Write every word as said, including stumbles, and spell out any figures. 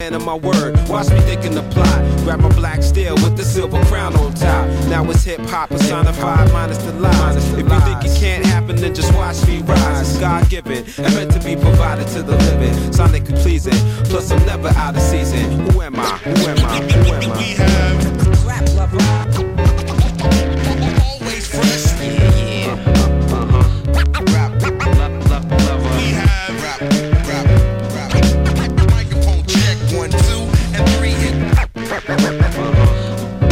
man of my word. Watch me thinking the plot. Grab my black steel with the silver crown on top. Now it's hip hop personified minus the lies. If you think it can't happen, then just watch me rise. It's God given and meant to be provided to the living. Sonically pleasing, plus I'm never out of season. Who am I? Who am I?